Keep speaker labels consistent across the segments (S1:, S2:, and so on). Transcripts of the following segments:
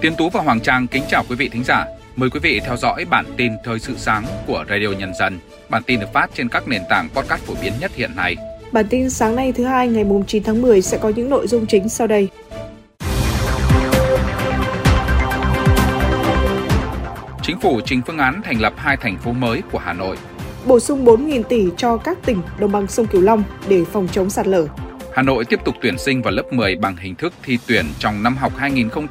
S1: Tiến Tú và Hoàng Trang kính chào quý vị thính giả. Mời quý vị theo dõi bản tin Thời sự sáng của Radio Nhân dân. Bản tin được phát trên các nền tảng podcast phổ biến nhất hiện nay.
S2: Bản tin sáng nay thứ Hai ngày 9 tháng 10 sẽ có những nội dung chính sau đây.
S1: Chính phủ trình phương án thành lập 2 thành phố mới của Hà Nội.
S2: Bổ sung 4.000 tỷ cho các tỉnh đồng bằng sông Cửu Long để phòng chống sạt lở.
S1: Hà Nội tiếp tục tuyển sinh vào lớp 10 bằng hình thức thi tuyển trong năm học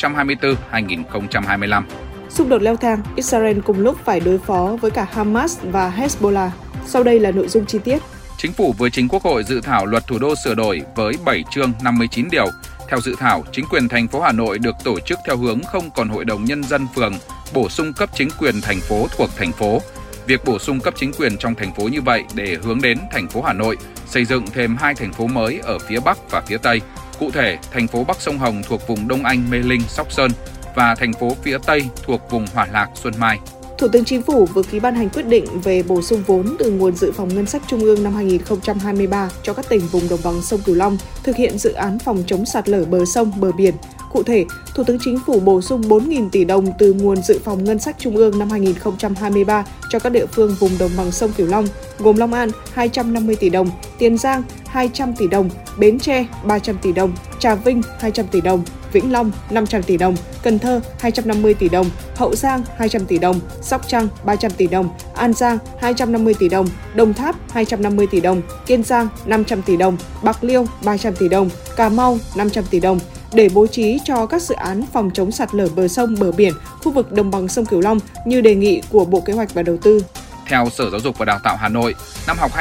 S1: 2024-2025.
S2: Xung đột leo thang, Israel cùng lúc phải đối phó với cả Hamas và Hezbollah. Sau đây là nội dung chi tiết.
S1: Chính phủ vừa trình Quốc hội dự thảo luật thủ đô sửa đổi với 7 chương 59 điều. Theo dự thảo, chính quyền thành phố Hà Nội được tổ chức theo hướng không còn Hội đồng Nhân dân phường, bổ sung cấp chính quyền thành phố thuộc thành phố. Việc bổ sung cấp chính quyền trong thành phố như vậy để hướng đến thành phố Hà Nội, xây dựng thêm 2 thành phố mới ở phía Bắc và phía Tây. Cụ thể, thành phố Bắc Sông Hồng thuộc vùng Đông Anh, Mê Linh, Sóc Sơn và thành phố phía Tây thuộc vùng Hòa Lạc, Xuân Mai.
S2: Thủ tướng Chính phủ vừa ký ban hành quyết định về bổ sung vốn từ nguồn dự phòng ngân sách trung ương năm 2023 cho các tỉnh vùng đồng bằng sông Cửu Long thực hiện dự án phòng chống sạt lở bờ sông, bờ biển. Cụ thể, Thủ tướng Chính phủ bổ sung 4.000 tỷ đồng từ nguồn dự phòng ngân sách trung ương năm 2023 cho các địa phương vùng đồng bằng sông Cửu Long, gồm Long An 250 tỷ đồng, Tiền Giang 200 tỷ đồng, Bến Tre 300 tỷ đồng, Trà Vinh 200 tỷ đồng, Vĩnh Long 500 tỷ đồng, Cần Thơ 250 tỷ đồng, Hậu Giang 200 tỷ đồng, Sóc Trăng 300 tỷ đồng, An Giang 250 tỷ đồng, Đồng Tháp 250 tỷ đồng, Kiên Giang 500 tỷ đồng, Bạc Liêu 300 tỷ đồng, Cà Mau 500 tỷ đồng, để bố trí cho các dự án phòng chống sạt lở bờ sông, bờ biển, khu vực đồng bằng sông Cửu Long như đề nghị của Bộ Kế hoạch và Đầu tư.
S1: Theo Sở Giáo dục và Đào tạo Hà Nội, năm học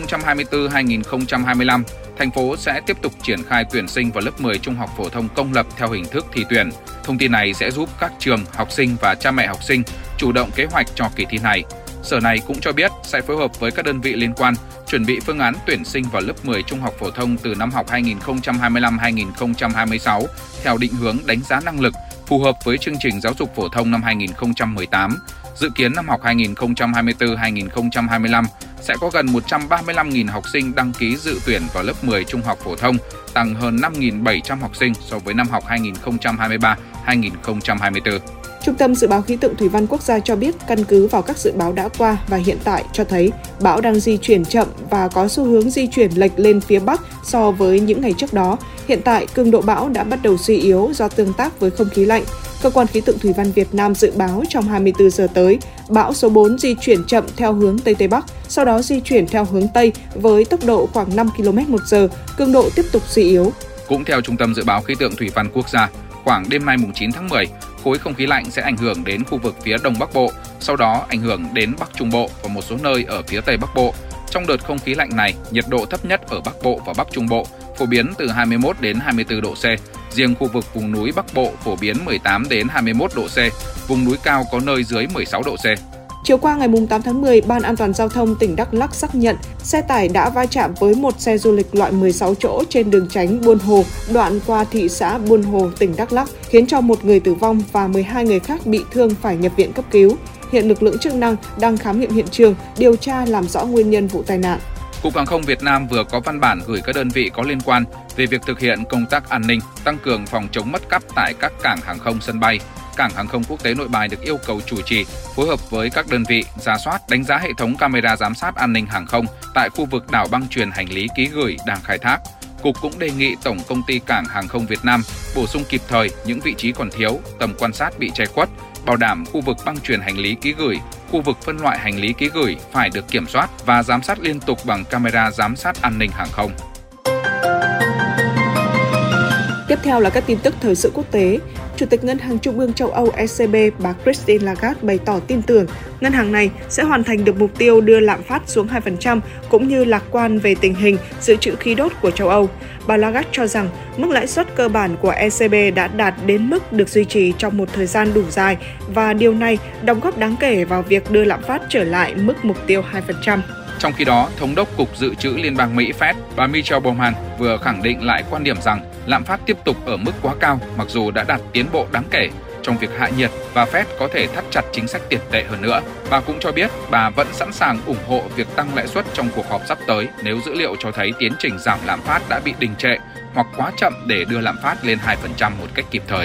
S1: 2024-2025, thành phố sẽ tiếp tục triển khai tuyển sinh vào lớp 10 trung học phổ thông công lập theo hình thức thi tuyển. Thông tin này sẽ giúp các trường, học sinh và cha mẹ học sinh chủ động kế hoạch cho kỳ thi này. Sở này cũng cho biết sẽ phối hợp với các đơn vị liên quan chuẩn bị phương án tuyển sinh vào lớp 10 trung học phổ thông từ năm học 2025-2026 theo định hướng đánh giá năng lực phù hợp với chương trình giáo dục phổ thông năm 2018. Dự kiến năm học 2024-2025 sẽ có gần 135.000 học sinh đăng ký dự tuyển vào lớp 10 trung học phổ thông, tăng hơn 5.700 học sinh so với năm học 2023-2024.
S2: Trung tâm Dự báo Khí tượng Thủy văn Quốc gia cho biết căn cứ vào các dự báo đã qua và hiện tại cho thấy bão đang di chuyển chậm và có xu hướng di chuyển lệch lên phía Bắc so với những ngày trước đó. Hiện tại, cường độ bão đã bắt đầu suy yếu do tương tác với không khí lạnh. Cơ quan Khí tượng Thủy văn Việt Nam dự báo trong 24 giờ tới, bão số 4 di chuyển chậm theo hướng Tây Tây Bắc, sau đó di chuyển theo hướng Tây với tốc độ khoảng 5 km/h, cường độ tiếp tục suy yếu.
S1: Cũng theo Trung tâm Dự báo Khí tượng Thủy văn Quốc gia, khoảng đêm nay 9 tháng 10, khối không khí lạnh sẽ ảnh hưởng đến khu vực phía Đông Bắc Bộ, sau đó ảnh hưởng đến Bắc Trung Bộ và một số nơi ở phía Tây Bắc Bộ. Trong đợt không khí lạnh này, nhiệt độ thấp nhất ở Bắc Bộ và Bắc Trung Bộ phổ biến từ 21 đến 24 độ C. Riêng khu vực vùng núi Bắc Bộ phổ biến 18 đến 21 độ C, vùng núi cao có nơi dưới 16 độ C.
S2: Chiều qua ngày 8 tháng 10, Ban An toàn Giao thông tỉnh Đắk Lắk xác nhận xe tải đã va chạm với một xe du lịch loại 16 chỗ trên đường tránh Buôn Hồ, đoạn qua thị xã Buôn Hồ, tỉnh Đắk Lắk, khiến cho một người tử vong và 12 người khác bị thương phải nhập viện cấp cứu. Hiện lực lượng chức năng đang khám nghiệm hiện trường, điều tra làm rõ nguyên nhân vụ tai nạn.
S1: Cục Hàng không Việt Nam vừa có văn bản gửi các đơn vị có liên quan về việc thực hiện công tác an ninh, tăng cường phòng chống mất cắp tại các cảng hàng không, sân bay. Cảng hàng không quốc tế Nội Bài được yêu cầu chủ trì, phối hợp với các đơn vị rà soát, đánh giá hệ thống camera giám sát an ninh hàng không tại khu vực đảo băng chuyền hành lý ký gửi đang khai thác. Cục cũng đề nghị Tổng Công ty Cảng Hàng không Việt Nam bổ sung kịp thời những vị trí còn thiếu, tầm quan sát bị che khuất, bảo đảm khu vực băng chuyền hành lý ký gửi, khu vực phân loại hành lý ký gửi phải được kiểm soát và giám sát liên tục bằng camera giám sát an ninh hàng không.
S2: Tiếp theo là các tin tức thời sự quốc tế. Chủ tịch Ngân hàng Trung ương châu Âu ECB bà Christine Lagarde bày tỏ tin tưởng ngân hàng này sẽ hoàn thành được mục tiêu đưa lạm phát xuống 2% cũng như lạc quan về tình hình dự trữ khí đốt của châu Âu. Bà Lagarde cho rằng mức lãi suất cơ bản của ECB đã đạt đến mức được duy trì trong một thời gian đủ dài và điều này đóng góp đáng kể vào việc đưa lạm phát trở lại mức mục tiêu 2%.
S1: Trong khi đó, Thống đốc Cục Dự trữ Liên bang Mỹ Fed, bà Michelle Bowman vừa khẳng định lại quan điểm rằng lạm phát tiếp tục ở mức quá cao mặc dù đã đạt tiến bộ đáng kể trong việc hạ nhiệt và Fed có thể thắt chặt chính sách tiền tệ hơn nữa. Bà cũng cho biết bà vẫn sẵn sàng ủng hộ việc tăng lãi suất trong cuộc họp sắp tới nếu dữ liệu cho thấy tiến trình giảm lạm phát đã bị đình trệ hoặc quá chậm để đưa lạm phát lên 2% một cách kịp thời.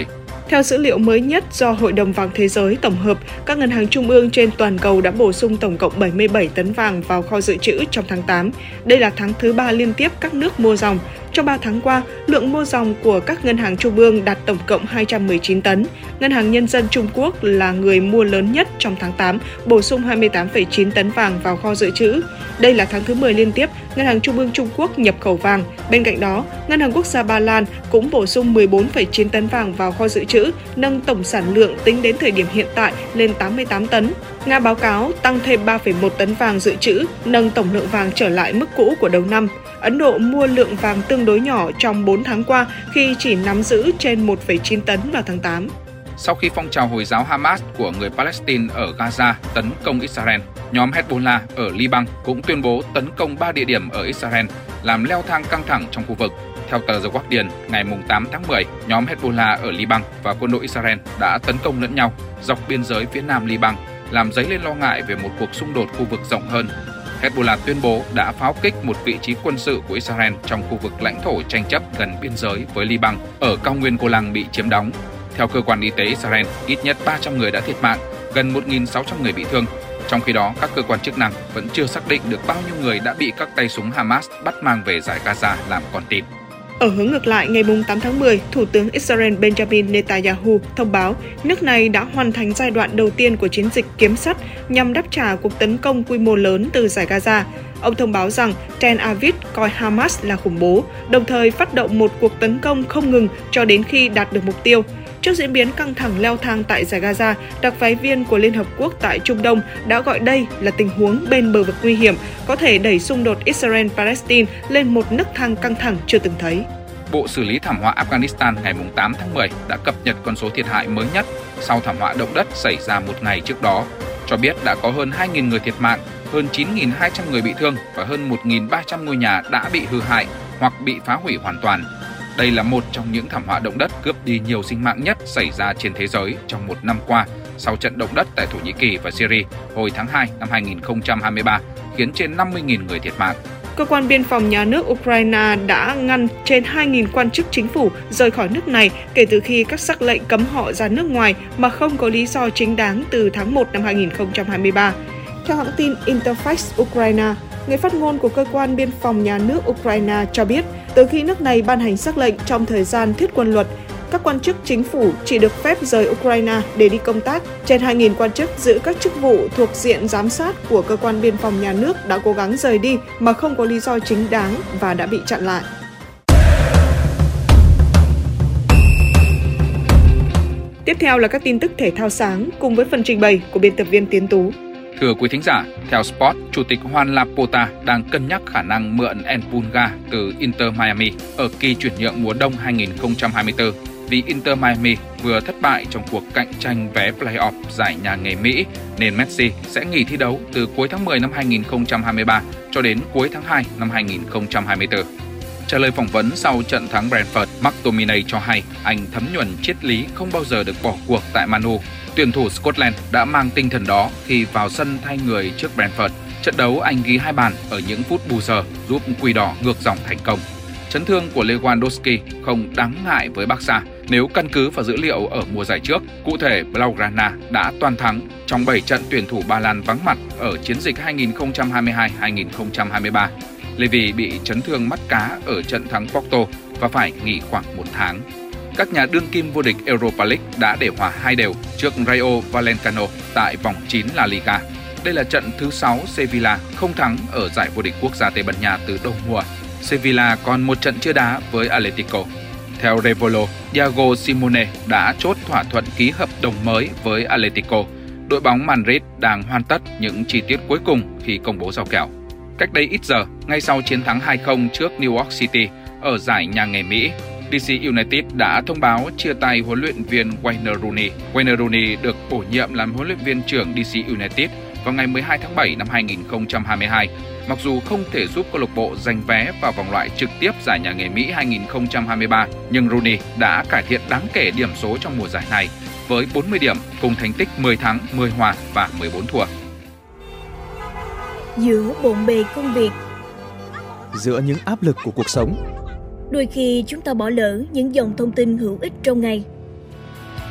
S2: Theo dữ liệu mới nhất do Hội đồng Vàng Thế giới tổng hợp, các ngân hàng trung ương trên toàn cầu đã bổ sung tổng cộng 77 tấn vàng vào kho dự trữ trong tháng 8. Đây là tháng thứ 3 liên tiếp các nước mua ròng. Trong 3 tháng qua, lượng mua ròng của các ngân hàng trung ương đạt tổng cộng 219 tấn. Ngân hàng Nhân dân Trung Quốc là người mua lớn nhất trong tháng 8, bổ sung 28,9 tấn vàng vào kho dự trữ. Đây là tháng thứ 10 liên tiếp, Ngân hàng Trung ương Trung Quốc nhập khẩu vàng. Bên cạnh đó, Ngân hàng Quốc gia Ba Lan cũng bổ sung 14,9 tấn vàng vào kho dự trữ, nâng tổng sản lượng tính đến thời điểm hiện tại lên 88 tấn. Nga báo cáo tăng thêm 3,1 tấn vàng dự trữ, nâng tổng lượng vàng trở lại mức cũ của đầu năm. Ấn Độ mua lượng vàng tương đối nhỏ trong 4 tháng qua khi chỉ nắm giữ trên 1,9 tấn vào tháng 8.
S1: Sau khi phong trào Hồi giáo Hamas của người Palestine ở Gaza tấn công Israel, nhóm Hezbollah ở Liban cũng tuyên bố tấn công 3 địa điểm ở Israel, làm leo thang căng thẳng trong khu vực. Theo tờ The Guardian, ngày 8 tháng 10, nhóm Hezbollah ở Liban và quân đội Israel đã tấn công lẫn nhau dọc biên giới phía nam Liban, làm dấy lên lo ngại về một cuộc xung đột khu vực rộng hơn. Hezbollah tuyên bố đã pháo kích một vị trí quân sự của Israel trong khu vực lãnh thổ tranh chấp gần biên giới với Liban, ở cao nguyên Golan bị chiếm đóng. Theo cơ quan y tế Israel, ít nhất 300 người đã thiệt mạng, gần 1.600 người bị thương. Trong khi đó, các cơ quan chức năng vẫn chưa xác định được bao nhiêu người đã bị các tay súng Hamas bắt mang về giải Gaza làm con tin.
S2: Ở hướng ngược lại, ngày 8 tháng 10, Thủ tướng Israel Benjamin Netanyahu thông báo nước này đã hoàn thành giai đoạn đầu tiên của chiến dịch Kiếm sắt nhằm đáp trả cuộc tấn công quy mô lớn từ giải Gaza. Ông thông báo rằng Tel Aviv coi Hamas là khủng bố, đồng thời phát động một cuộc tấn công không ngừng cho đến khi đạt được mục tiêu. Trước diễn biến căng thẳng leo thang tại giải Gaza, đặc phái viên của Liên Hợp Quốc tại Trung Đông đã gọi đây là tình huống bên bờ vực nguy hiểm, có thể đẩy xung đột Israel-Palestine lên một nấc thang căng thẳng chưa từng thấy.
S1: Bộ Xử lý thảm họa Afghanistan ngày 8 tháng 10 đã cập nhật con số thiệt hại mới nhất sau thảm họa động đất xảy ra một ngày trước đó, cho biết đã có hơn 2.000 người thiệt mạng, hơn 9.200 người bị thương và hơn 1.300 ngôi nhà đã bị hư hại hoặc bị phá hủy hoàn toàn. Đây là một trong những thảm họa động đất cướp đi nhiều sinh mạng nhất xảy ra trên thế giới trong một năm qua sau trận động đất tại Thổ Nhĩ Kỳ và Syria hồi tháng 2 năm 2023, khiến trên 50.000 người thiệt mạng.
S2: Cơ quan biên phòng nhà nước Ukraine đã ngăn trên 2.000 quan chức chính phủ rời khỏi nước này kể từ khi các sắc lệnh cấm họ ra nước ngoài mà không có lý do chính đáng từ tháng 1 năm 2023. Theo hãng tin Interfax Ukraine, người phát ngôn của cơ quan biên phòng nhà nước Ukraine cho biết, từ khi nước này ban hành sắc lệnh trong thời gian thiết quân luật, các quan chức chính phủ chỉ được phép rời Ukraine để đi công tác. Trên 2.000 quan chức giữ các chức vụ thuộc diện giám sát của cơ quan biên phòng nhà nước đã cố gắng rời đi mà không có lý do chính đáng và đã bị chặn lại. Tiếp theo là các tin tức thể thao sáng cùng với phần trình bày của biên tập viên Tiến Tú.
S1: Thưa quý thính giả, theo Sport, Chủ tịch Juan Laporta đang cân nhắc khả năng mượn Pulga từ Inter Miami ở kỳ chuyển nhượng mùa đông 2024 vì Inter Miami vừa thất bại trong cuộc cạnh tranh vé play-off giải nhà nghề Mỹ nên Messi sẽ nghỉ thi đấu từ cuối tháng 10 năm 2023 cho đến cuối tháng 2 năm 2024. Trả lời phỏng vấn sau trận thắng Brentford, McTominay cho hay anh thấm nhuần triết lý không bao giờ được bỏ cuộc tại Man U. Tuyển thủ Scotland đã mang tinh thần đó khi vào sân thay người trước Brentford. Trận đấu anh ghi 2 bàn ở những phút bù giờ giúp Quỷ Đỏ ngược dòng thành công. Chấn thương của Lewandowski không đáng ngại với Barca nếu căn cứ vào dữ liệu ở mùa giải trước. Cụ thể, Blaugrana đã toàn thắng trong 7 trận tuyển thủ Ba Lan vắng mặt ở chiến dịch 2022-2023. Levy bị chấn thương mắt cá ở trận thắng Porto và phải nghỉ khoảng 1 tháng. Các nhà đương kim vô địch Europa League đã để hòa 2-2 trước Rayo Vallecano tại vòng 9 La Liga. Đây là trận thứ 6 Sevilla không thắng ở giải vô địch quốc gia Tây Ban Nha từ đầu mùa. Sevilla còn một trận chưa đá với Atletico. Theo Revolo, Diego Simeone đã chốt thỏa thuận ký hợp đồng mới với Atletico. Đội bóng Madrid đang hoàn tất những chi tiết cuối cùng khi công bố giao kèo. Cách đây ít giờ, ngay sau chiến thắng 2-0 trước New York City ở giải nhà nghề Mỹ, DC United đã thông báo chia tay huấn luyện viên Wayne Rooney. Wayne Rooney được bổ nhiệm làm huấn luyện viên trưởng DC United vào ngày 12 tháng 7 năm 2022. Mặc dù không thể giúp câu lạc bộ giành vé vào vòng loại trực tiếp giải nhà nghề Mỹ 2023, nhưng Rooney đã cải thiện đáng kể điểm số trong mùa giải này với 40 điểm cùng thành tích 10 thắng, 10 hòa và 14 thua.
S3: Giữa bộn bề công việc,
S4: giữa những áp lực của cuộc sống,
S3: đôi khi chúng ta bỏ lỡ những dòng thông tin hữu ích trong ngày.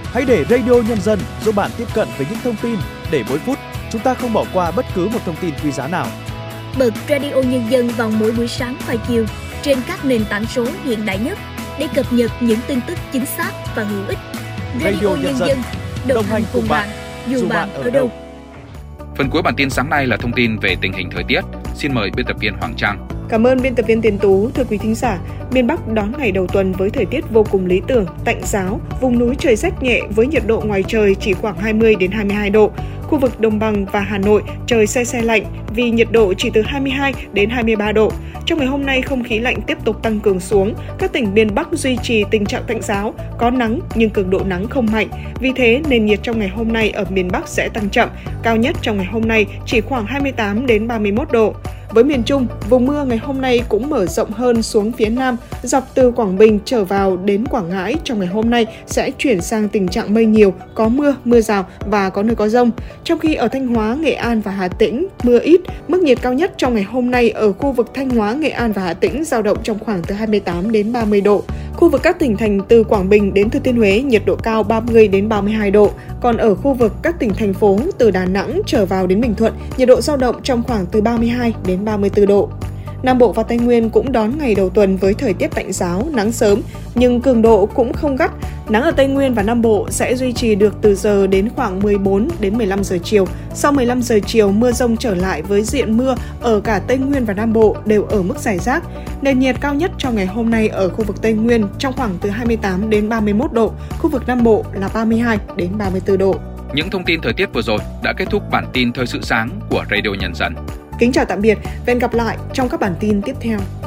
S4: Hãy để Radio Nhân dân giúp bạn tiếp cận với những thông tin để mỗi phút chúng ta không bỏ qua bất cứ một thông tin quý giá nào.
S3: Bật Radio Nhân dân vào mỗi buổi sáng và chiều trên các nền tảng số hiện đại nhất để cập nhật những tin tức chính xác và hữu ích. Radio Nhân dân đồng hành cùng bạn, dù bạn ở đâu.
S1: Phần cuối bản tin sáng nay là thông tin về tình hình thời tiết. Xin mời biên tập viên Hoàng Trang.
S2: Cảm ơn biên tập viên Tiến Tú. Thưa quý thính giả, miền Bắc đón ngày đầu tuần với thời tiết vô cùng lý tưởng, tạnh giáo, vùng núi trời rét nhẹ với nhiệt độ ngoài trời chỉ khoảng 20 đến 22 độ. Khu vực Đồng bằng và Hà Nội trời se lạnh vì nhiệt độ chỉ từ 22 đến 23 độ. Trong ngày hôm nay, không khí lạnh tiếp tục tăng cường xuống. Các tỉnh miền Bắc duy trì tình trạng tạnh giáo, có nắng nhưng cường độ nắng không mạnh. Vì thế, nền nhiệt trong ngày hôm nay ở miền Bắc sẽ tăng chậm. Cao nhất trong ngày hôm nay chỉ khoảng 28 đến 31 độ. Với miền Trung, vùng mưa ngày hôm nay cũng mở rộng hơn xuống phía Nam, dọc từ Quảng Bình trở vào đến Quảng Ngãi trong ngày hôm nay sẽ chuyển sang tình trạng mây nhiều, có mưa, mưa rào và có nơi có dông. Trong khi ở Thanh Hóa, Nghệ An và Hà Tĩnh, mưa ít, mức nhiệt cao nhất trong ngày hôm nay ở khu vực Thanh Hóa, Nghệ An và Hà Tĩnh dao động trong khoảng từ 28 đến 30 độ. Khu vực các tỉnh thành từ Quảng Bình đến Thừa Thiên Huế nhiệt độ cao 30 đến 32 độ. Còn ở khu vực các tỉnh thành phố từ Đà Nẵng trở vào đến Bình Thuận, nhiệt độ dao động trong khoảng từ 32 đến 34 độ. Nam Bộ và Tây Nguyên cũng đón ngày đầu tuần với thời tiết tạnh giáo, nắng sớm, nhưng cường độ cũng không gắt. Nắng ở Tây Nguyên và Nam Bộ sẽ duy trì được từ giờ đến khoảng 14 đến 15 giờ chiều. Sau 15 giờ chiều, mưa dông trở lại với diện mưa ở cả Tây Nguyên và Nam Bộ đều ở mức rải rác. Nền nhiệt cao nhất trong ngày hôm nay ở khu vực Tây Nguyên trong khoảng từ 28 đến 31 độ, khu vực Nam Bộ là 32 đến 34 độ.
S1: Những thông tin thời tiết vừa rồi đã kết thúc bản tin Thời sự sáng của Radio Nhân dân.
S2: Kính chào tạm biệt và hẹn gặp lại trong các bản tin tiếp theo.